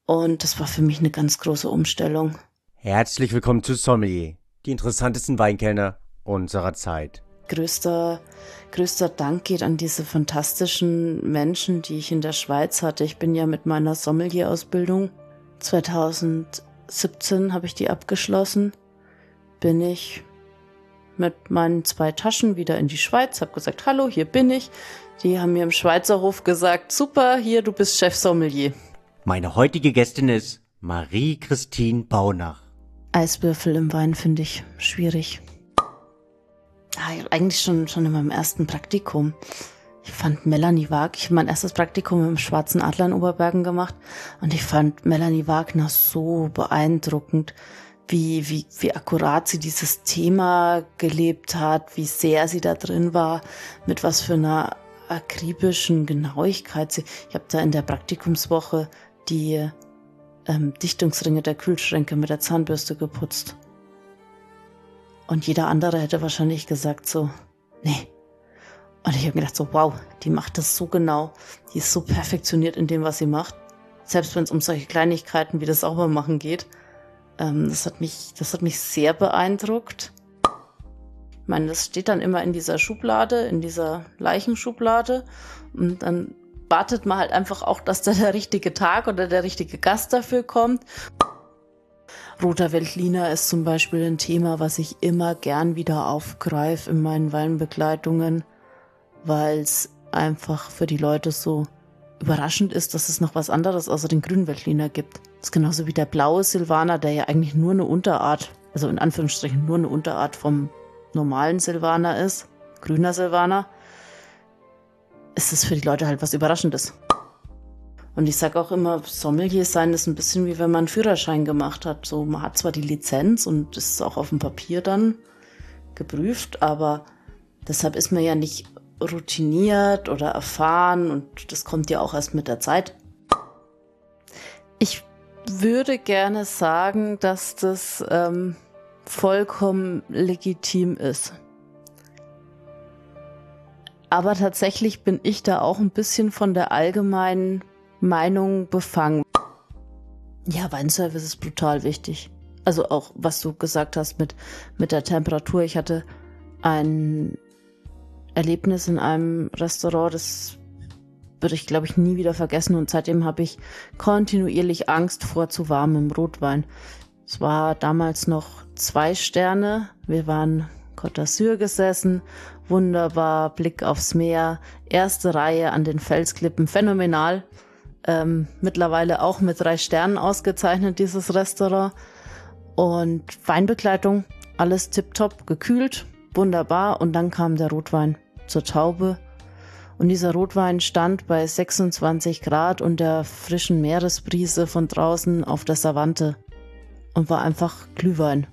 Und das war für mich eine ganz große Umstellung. Herzlich willkommen zu Sommelier, die interessantesten Weinkellner unserer Zeit. Größter Dank geht an diese fantastischen Menschen, die ich in der Schweiz hatte. Ich bin ja mit meiner Sommelier-Ausbildung 2017 habe ich die abgeschlossen. Bin ich mit meinen 2 Taschen wieder in die Schweiz, habe gesagt, hallo, hier bin ich. Die haben mir im Schweizer Hof gesagt, super, hier, du bist Chef-Sommelier. Meine heutige Gästin ist Marie-Christine Baunach. Eiswürfel im Wein finde ich schwierig. Eigentlich schon in meinem ersten Praktikum. Ich fand Melanie Wagner, ich habe mein erstes Praktikum im Schwarzen Adler in Oberbergen gemacht und ich fand Melanie Wagner so beeindruckend, wie akkurat sie dieses Thema gelebt hat, wie sehr sie da drin war, mit was für einer akribischen Genauigkeit. Ich habe da in der Praktikumswoche die Dichtungsringe der Kühlschränke mit der Zahnbürste geputzt. Und jeder andere hätte wahrscheinlich gesagt so, nee. Und ich habe gedacht so, wow, die macht das so genau. Die ist so perfektioniert in dem, was sie macht. Selbst wenn es um solche Kleinigkeiten wie das Saubermachen geht. Das hat mich sehr beeindruckt. Ich meine, das steht dann immer in dieser Schublade, in dieser Leichenschublade. Und dann wartet man halt einfach auch, dass da der richtige Tag oder der richtige Gast dafür kommt. Roter Veltliner ist zum Beispiel ein Thema, was ich immer gern wieder aufgreife in meinen Weinbegleitungen, weil es einfach für die Leute so überraschend ist, dass es noch was anderes außer den grünen Veltliner gibt. Das ist genauso wie der blaue Silvaner, der ja eigentlich nur eine Unterart, also in Anführungsstrichen nur eine Unterart vom normalen Silvaner ist, grüner Silvaner, ist es für die Leute halt was Überraschendes. Und ich sage auch immer, Sommelier sein ist ein bisschen wie wenn man einen Führerschein gemacht hat. So, man hat zwar die Lizenz und das ist auch auf dem Papier dann geprüft, aber deshalb ist man ja nicht routiniert oder erfahren und das kommt ja auch erst mit der Zeit. Ich würde gerne sagen, dass das vollkommen legitim ist. Aber tatsächlich bin ich da auch ein bisschen von der allgemeinen Meinung befangen. Ja, Weinservice ist brutal wichtig. Also auch, was du gesagt hast mit der Temperatur. Ich hatte ein Erlebnis in einem Restaurant, das würde ich, glaube ich, nie wieder vergessen. Und seitdem habe ich kontinuierlich Angst vor zu warmem Rotwein. Es war damals noch 2 Sterne. Wir waren Côte d'Azur gesessen. Wunderbar, Blick aufs Meer. Erste Reihe an den Felsklippen. Phänomenal. Mittlerweile auch mit 3 Sternen ausgezeichnet, dieses Restaurant. Und Weinbegleitung, alles tipptopp, gekühlt, wunderbar. Und dann kam der Rotwein zur Taube. Und dieser Rotwein stand bei 26 Grad und der frischen Meeresbrise von draußen auf der Savante und war einfach Glühwein.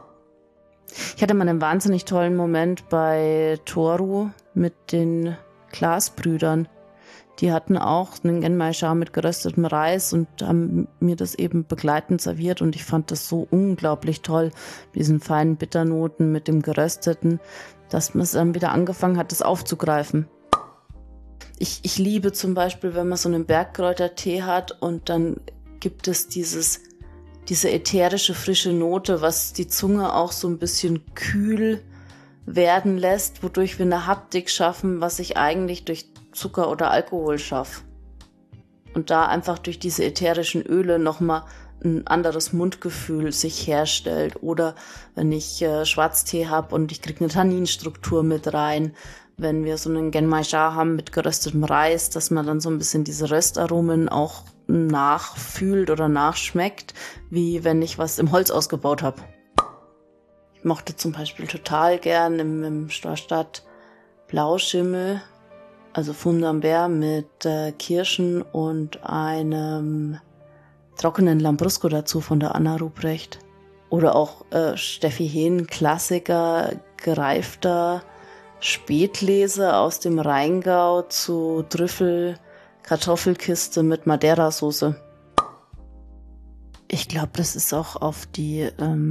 Ich hatte mal einen wahnsinnig tollen Moment bei Toru mit den Glasbrüdern. Die hatten auch einen Genmaischar mit geröstetem Reis und haben mir das eben begleitend serviert und ich fand das so unglaublich toll, diesen feinen Bitternoten mit dem Gerösteten, dass man es dann wieder angefangen hat, das aufzugreifen. Ich liebe zum Beispiel, wenn man so einen Bergkräutertee hat und dann gibt es diese ätherische frische Note, was die Zunge auch so ein bisschen kühl werden lässt, wodurch wir eine Haptik schaffen, was ich eigentlich durch Zucker oder Alkohol schaffe. Und da einfach durch diese ätherischen Öle nochmal ein anderes Mundgefühl sich herstellt. Oder wenn ich Schwarztee habe und ich kriege eine Tanninstruktur mit rein. Wenn wir so einen Genmaischar haben mit geröstetem Reis, dass man dann so ein bisschen diese Röstaromen auch nachfühlt oder nachschmeckt, wie wenn ich was im Holz ausgebaut habe. Ich mochte zum Beispiel total gern im Storstadt Blauschimmel, also Fundambert mit Kirschen und einem trockenen Lambrusco dazu von der Anna Ruprecht. Oder auch Steffi Hehn, Klassiker, gereifter Spätlese aus dem Rheingau zu Trüffel-Kartoffelkiste mit Madeira-Soße. Ich glaube, das ist auch auf die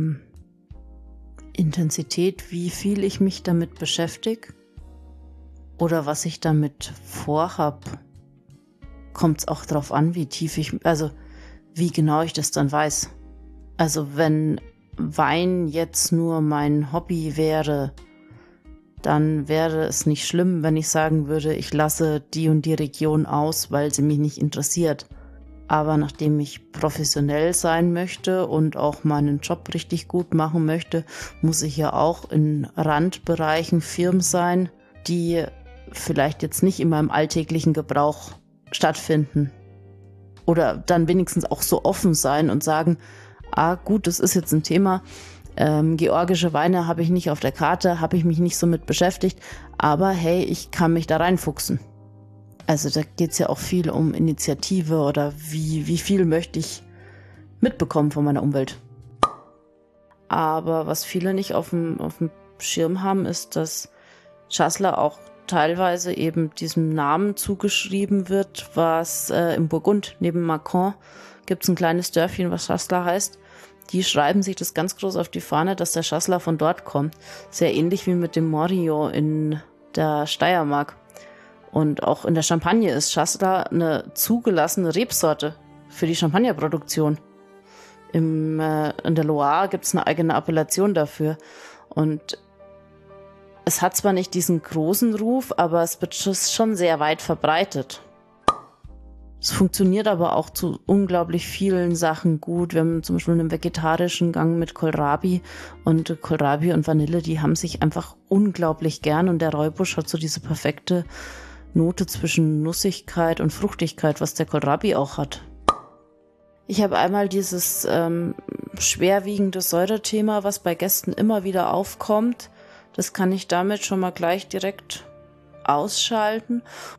Intensität, wie viel ich mich damit beschäftige oder was ich damit vorhab, kommt es auch drauf an, wie tief ich, also wie genau ich das dann weiß. Also wenn Wein jetzt nur mein Hobby wäre, dann wäre es nicht schlimm, wenn ich sagen würde, ich lasse die und die Region aus, weil sie mich nicht interessiert. Aber nachdem ich professionell sein möchte und auch meinen Job richtig gut machen möchte, muss ich ja auch in Randbereichen firm sein, die vielleicht jetzt nicht in meinem alltäglichen Gebrauch stattfinden. Oder dann wenigstens auch so offen sein und sagen, gut, das ist jetzt ein Thema. Georgische Weine habe ich nicht auf der Karte, habe ich mich nicht so mit beschäftigt. Aber hey, ich kann mich da reinfuchsen. Also da geht es ja auch viel um Initiative oder wie viel möchte ich mitbekommen von meiner Umwelt. Aber was viele nicht auf dem Schirm haben, ist, dass Chasselas auch teilweise eben diesem Namen zugeschrieben wird, was im Burgund neben Mâcon gibt es ein kleines Dörfchen, was Chasselas heißt. Die schreiben sich das ganz groß auf die Fahne, dass der Chasselas von dort kommt. Sehr ähnlich wie mit dem Morillon in der Steiermark. Und auch in der Champagne ist Chasselas eine zugelassene Rebsorte für die Champagnerproduktion. In der Loire gibt es eine eigene Appellation dafür. Und es hat zwar nicht diesen großen Ruf, aber es wird schon sehr weit verbreitet. Es funktioniert aber auch zu unglaublich vielen Sachen gut. Wir haben zum Beispiel einen vegetarischen Gang mit Kohlrabi und Vanille, die haben sich einfach unglaublich gern und der Räubusch hat so diese perfekte Note zwischen Nussigkeit und Fruchtigkeit, was der Kohlrabi auch hat. Ich habe einmal dieses schwerwiegende Säurethema, was bei Gästen immer wieder aufkommt. Das kann ich damit schon mal gleich direkt ausschalten.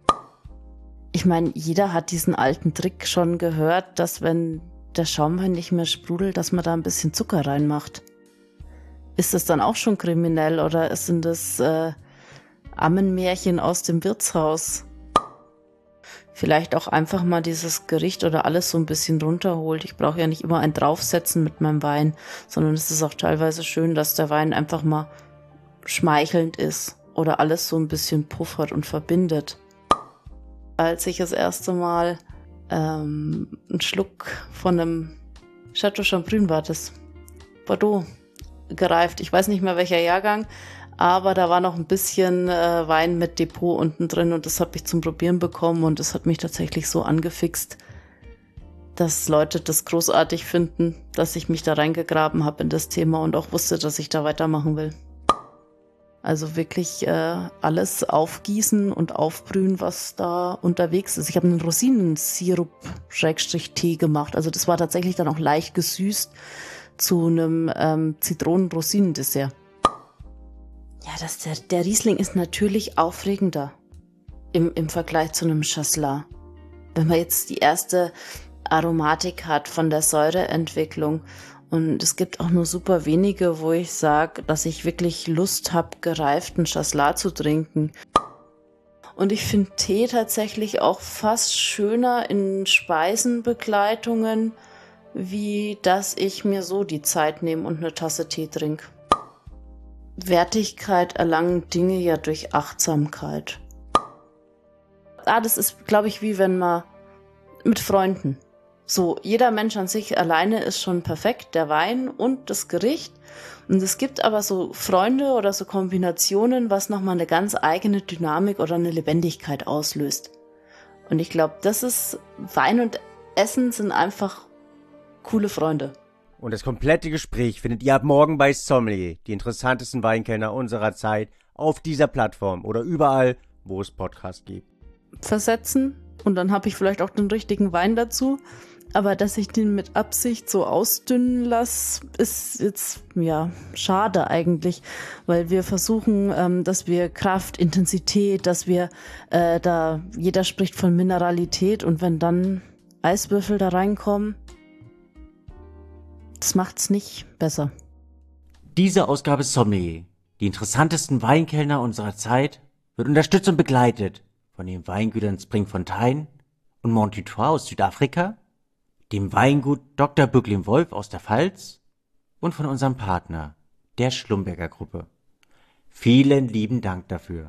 Ich meine, jeder hat diesen alten Trick schon gehört, dass wenn der Schaumwein nicht mehr sprudelt, dass man da ein bisschen Zucker reinmacht. Ist das dann auch schon kriminell oder sind das Ammenmärchen aus dem Wirtshaus? Vielleicht auch einfach mal dieses Gericht oder alles so ein bisschen runterholt. Ich brauche ja nicht immer ein Draufsetzen mit meinem Wein, sondern es ist auch teilweise schön, dass der Wein einfach mal schmeichelnd ist oder alles so ein bisschen puffert und verbindet. Als ich das erste Mal einen Schluck von einem Château Champbrun war, das Bordeaux gereift. Ich weiß nicht mehr welcher Jahrgang, aber da war noch ein bisschen Wein mit Depot unten drin und das habe ich zum Probieren bekommen und das hat mich tatsächlich so angefixt, dass Leute das großartig finden, dass ich mich da reingegraben habe in das Thema und auch wusste, dass ich da weitermachen will. Also wirklich alles aufgießen und aufbrühen, was da unterwegs ist. Ich habe einen Rosinensirup-Tee gemacht. Also das war tatsächlich dann auch leicht gesüßt zu einem Zitronen-Rosinen-Dessert. Ja, der Riesling ist natürlich aufregender im Vergleich zu einem Chasselas. Wenn man jetzt die erste Aromatik hat von der Säureentwicklung. Und es gibt auch nur super wenige, wo ich sage, dass ich wirklich Lust habe, gereiften Chasselas zu trinken. Und ich finde Tee tatsächlich auch fast schöner in Speisenbegleitungen, wie dass ich mir so die Zeit nehme und eine Tasse Tee trinke. Wertigkeit erlangen Dinge ja durch Achtsamkeit. Das ist, glaube ich, wie wenn man mit Freunden. So, jeder Mensch an sich alleine ist schon perfekt, der Wein und das Gericht. Und es gibt aber so Freunde oder so Kombinationen, was nochmal eine ganz eigene Dynamik oder eine Lebendigkeit auslöst. Und ich glaube, das ist, Wein und Essen sind einfach coole Freunde. Und das komplette Gespräch findet ihr ab morgen bei Sommelier, die interessantesten Weinkellner unserer Zeit, auf dieser Plattform oder überall, wo es Podcasts gibt. Versetzen und dann habe ich vielleicht auch den richtigen Wein dazu. Aber dass ich den mit Absicht so ausdünnen lasse, ist jetzt, ja, schade eigentlich, weil wir versuchen, dass wir Kraft, Intensität, dass wir jeder spricht von Mineralität und wenn dann Eiswürfel da reinkommen, das macht's nicht besser. Diese Ausgabe Sommelier, die interessantesten Weinkellner unserer Zeit, wird unterstützt und begleitet von den Weingütern Springfontein und Montutois aus Südafrika, dem Weingut Dr. Bückling-Wolf aus der Pfalz und von unserem Partner, der Schlumberger Gruppe. Vielen lieben Dank dafür.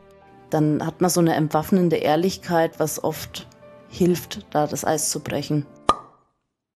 Dann hat man so eine entwaffnende Ehrlichkeit, was oft hilft, da das Eis zu brechen.